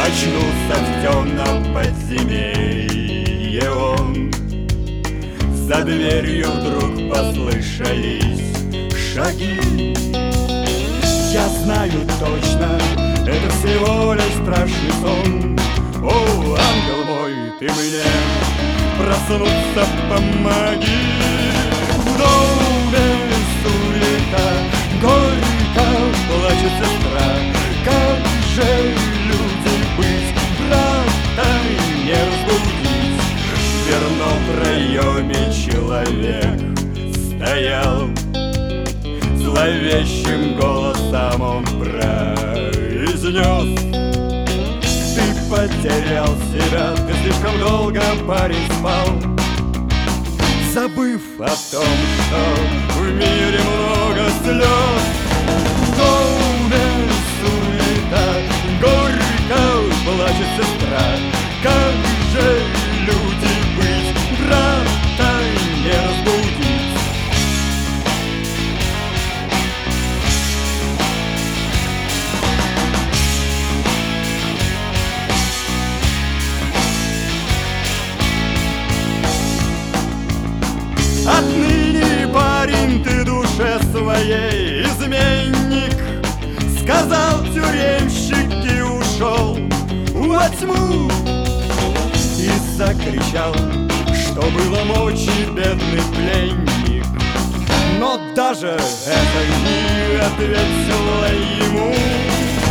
Очнулся в темном подземелье он. За дверью вдруг послышались шаги. Я знаю точно, это всего лишь страшный сон. О, ангел мой, ты мне проснуться помоги. В доме суета, горько плачет сестра. Как же люди быть, брата не разбудить? В дверном проеме человек стоял. Зловещим голосом он произнес: ты потерял себя, ты слишком долго, парень, спал, забыв о том, что в мире много слез. В доме суета, горько плачет сестра. Как же люди быть, брата не разбудить? Отныне, парень, ты душе своей изменник, сказал тюремщик и ушел во тьму. И закричал, что было мочи, бедный пленник. Но даже это не ответило ему.